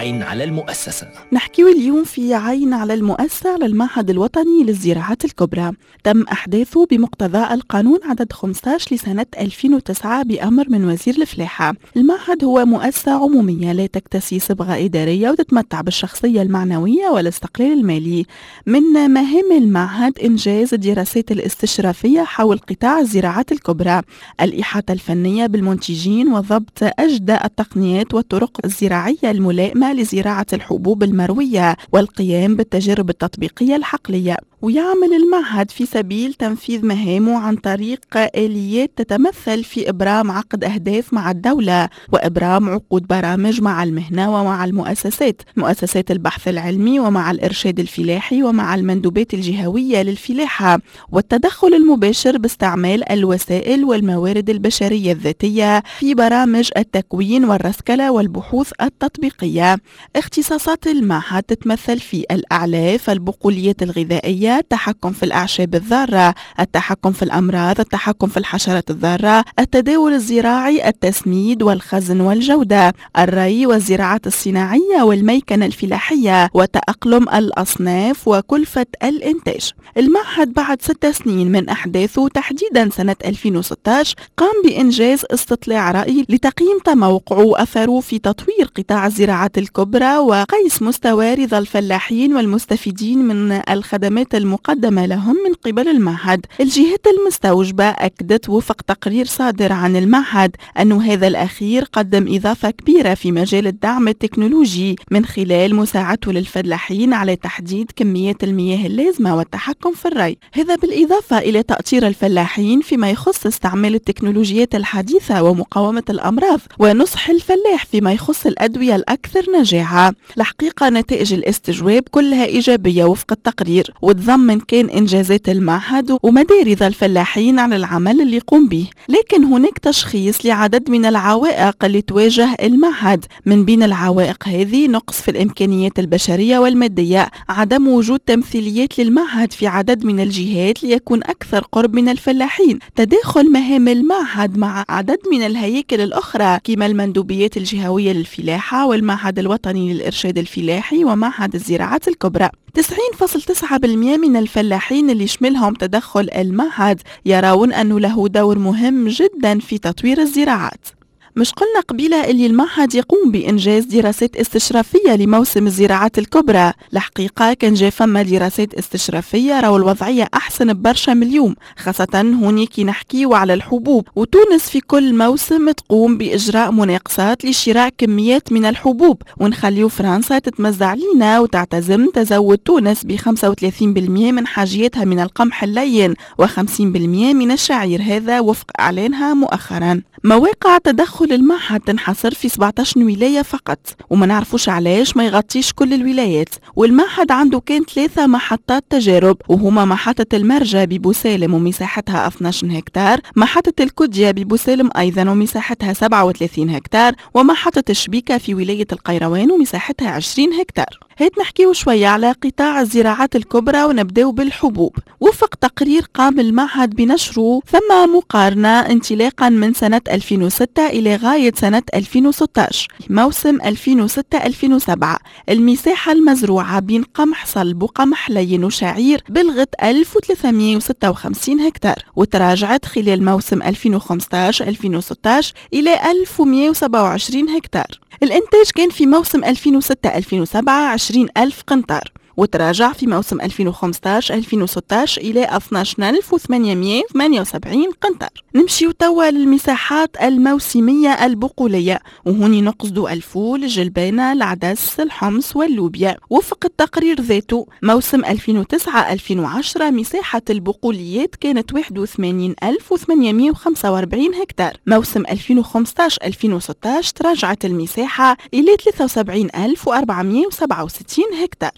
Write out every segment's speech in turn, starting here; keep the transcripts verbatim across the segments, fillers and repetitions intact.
عين على المؤسسة. نحكي اليوم في عين على المؤسسة على المعهد الوطني للزراعات الكبرى. تم أحداثه بمقتضى القانون عدد خمسة عشر لسنة ألفين وتسعة بأمر من وزير الفلاحة. المعهد هو مؤسسة عمومية لا تكتسي صبغة إدارية وتتمتع بالشخصية المعنوية والاستقلال المالي. من مهام المعهد إنجاز الدراسات الاستشرافية حول قطاع الزراعات الكبرى، الإحاطة الفنية بالمنتجين وضبط أجدى التقنيات والطرق الزراعية الملائمة لزراعة الحبوب المروية والقيام بالتجارب التطبيقية الحقلية. ويعمل المعهد في سبيل تنفيذ مهامه عن طريق آليات تتمثل في إبرام عقد أهداف مع الدولة وإبرام عقود برامج مع المهنة ومع المؤسسات مؤسسات البحث العلمي ومع الإرشاد الفلاحي ومع المندوبات الجهوية للفلاحة، والتدخل المباشر باستعمال الوسائل والموارد البشرية الذاتية في برامج التكوين والرسكلة والبحوث التطبيقية. اختصاصات المعهد تتمثل في الأعلاف، البقوليات الغذائية، التحكم في الأعشاب الضارة، التحكم في الأمراض، التحكم في الحشرات الضارة، التداول الزراعي، التسميد والخزن والجودة، الري والزراعات الصناعية والميكنة الفلاحية، وتأقلم الأصناف وكلفة الإنتاج. المعهد بعد ست سنين من أحداثه تحديدا سنة ألفين وستة عشر قام بإنجاز استطلاع رأي لتقييم تموقعه وأثره في تطوير قطاع الزراعات الكبرى وقيس مستوى رضا الفلاحين والمستفيدين من الخدمات المقدمة لهم من قبل المعهد. الجهات المستوجبة أكدت وفق تقرير صادر عن المعهد أن هذا الأخير قدم إضافة كبيرة في مجال الدعم التكنولوجي من خلال مساعدته للفلاحين على تحديد كميات المياه اللازمة والتحكم في الري، هذا بالإضافة إلى تأطير الفلاحين فيما يخص استعمال التكنولوجيات الحديثة ومقاومة الأمراض، ونصح الفلاح فيما يخص الأدوية الأكثر نجاعة. الحقيقة نتائج الاستجواب كلها إيجابية وفق التقرير، وتضمن كان إنجازات المعهد ومدى رضا الفلاحين على العمل اللي يقوم به. لكن هناك تشخيص لعدد من العوائق اللي تواجه المعهد، من بين العوائق هذه نقص في الإمكانيات البشرية والمادية، عدم وجود تمثيليات للمعهد في عدد من الجهات ليكون أكثر قرب من الفلاحين، تداخل مهام المعهد مع عدد من الهياكل الأخرى كما المندوبيات الجهوية للفلاحة والمعهد الوطني للإرشاد الفلاحي ومعهد الزراعات الكبرى. تسعين فاصلة تسعة بالمئة من الفلاحين اللي يشملهم تدخل المعهد يرون أنه له دور مهم جدا في تطوير الزراعات. مش قلنا قبيلة اللي المعهد يقوم بإنجاز دراسات استشرافية لموسم الزراعات الكبرى. الحقيقة كان جاء فما دراسات استشرافية راهو الوضعية أحسن ببرشا من اليوم، خاصة هوني كي نحكيو على الحبوب، وتونس في كل موسم تقوم بإجراء مناقصات لشراء كميات من الحبوب، ونخليو فرنسا تتمزع لينا وتعتزم تزود تونس ب خمسة وثلاثين بالمئة من حاجيتها من القمح اللين وخمسين بالمئة من الشعير، هذا وفق إعلانها مؤخرا. مواقع تدخل المعهد تنحصر في سبعة عشر ولاية فقط، وما نعرفوش علاش ما يغطيش كل الولايات. والمعهد عنده كان ثلاثة محطات تجارب، وهما محطة المرجة ببوسالم ومساحتها اثني عشر هكتار، محطة الكدية ببوسالم أيضا ومساحتها سبعة وثلاثين هكتار، ومحطة الشبيكة في ولاية القيروان ومساحتها عشرين هكتار. هيت نحكيو شوية على قطاع الزراعات الكبرى ونبداو بالحبوب. وفق تقرير قام المعهد بنشره ثم مقارنة انطلاقا من سنة ألفين وستة إلى غاية سنة ألفين وستة عشر، موسم ألفين وستة ألفين وسبعة المساحة المزروعة بين قمح صلب وقمح لين وشعير بلغت ألف وثلاثمئة وستة وخمسين هكتار، وتراجعت خلال موسم ألفين وخمسة عشر ألفين وستة عشر إلى ألف ومئة وسبعة وعشرين هكتار. الإنتاج كان في موسم ألفين وستة ألفين وسبعة عشرين ألف قنطار، وتراجع في موسم ألفين وخمسة عشر ألفين وستة عشر إلى اثني عشر ألف وثمانمئة وثمانية وسبعين قنطار. نمشيو توا للمساحات الموسمية البقولية، وهوني نقصدوا الفول، الجلبانة، العدس، الحمص واللوبيا. وفق التقرير ذاته موسم ألفين وتسعة ألفين وعشرة مساحة البقوليات كانت واحد وثمانين ألف وثمانمئة وخمسة وأربعين هكتار، موسم ألفين وخمسة عشر ألفين وستة عشر تراجعت المساحة إلى ثلاثة وسبعين ألف وأربعمئة وسبعة وستين هكتار. إنتاج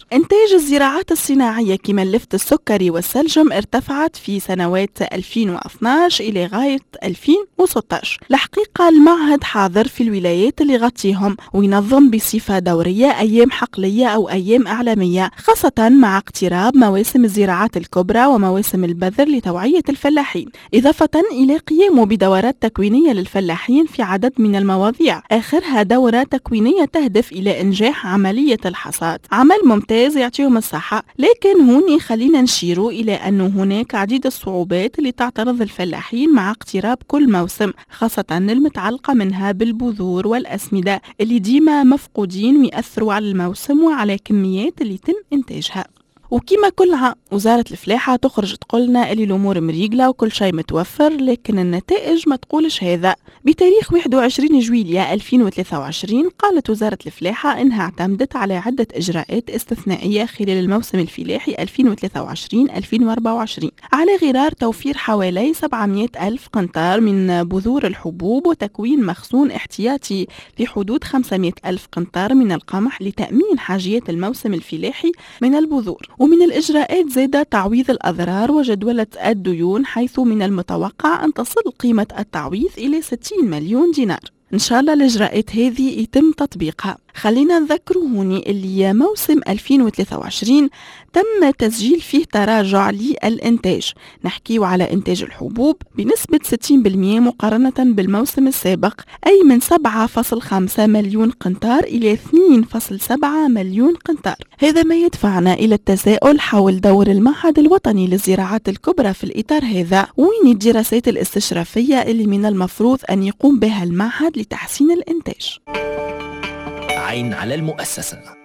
إنتاج الزراعات الصناعية كما اللفت السكري والسلجم ارتفعت في سنوات ألفين واثناش إلى غاية ألفين وستة عشر. الحقيقة المعهد حاضر في الولايات اللي يغطيهم وينظم بصفة دورية أيام حقلية أو أيام إعلامية، خاصة مع اقتراب مواسم الزراعات الكبرى ومواسم البذر لتوعية الفلاحين، إضافة إلى قيامه بدورات تكوينية للفلاحين في عدد من المواضيع، آخرها دورة تكوينية تهدف إلى إنجاح عملية الحصاد. عمل ممتاز يعطيهم الصحة، لكن هون خلينا نشير إلى أن هناك عديد الصعوبات اللي تعترض الفلاحين مع اقتراب كل موسم، خاصة المتعلقة منها بالبذور والأسمدة اللي ديما مفقودين ويأثروا على الموسم وعلى كميات اللي يتم إنتاجها. وكما كل عام وزارة الفلاحة تخرج تقولنا اللي الأمور مريقلة وكل شيء متوفر، لكن النتائج ما تقولش هذا. بتاريخ واحد وعشرين جويلية ألفين وثلاثة وعشرين قالت وزارة الفلاحة إنها اعتمدت على عدة إجراءات استثنائية خلال الموسم الفلاحي ألفين وثلاثة وعشرين ألفين وأربعة وعشرين على غرار توفير حوالي سبعمائة ألف قنطار من بذور الحبوب وتكوين مخزون احتياطي بحدود خمسمائة ألف قنطار من القمح لتأمين حاجيات الموسم الفلاحي من البذور. ومن الإجراءات زاد تعويض الأضرار وجدولة الديون، حيث من المتوقع أن تصل قيمة التعويض إلى ستين مليون دينار. إن شاء الله الإجراءات هذه يتم تطبيقها. خلينا نذكروا هوني اللي موسم ألفين وثلاثة وعشرين تم تسجيل فيه تراجع للإنتاج، نحكيو على إنتاج الحبوب بنسبة ستين بالمئة مقارنة بالموسم السابق، أي من سبعة فاصلة خمسة مليون قنطار إلى اثنين فاصلة سبعة مليون قنطار. هذا ما يدفعنا إلى التساؤل حول دور المعهد الوطني للزراعات الكبرى في الإطار هذا، وين الدراسات الاستشرافية اللي من المفروض أن يقوم بها المعهد لتحسين الإنتاج. عين على المؤسسة.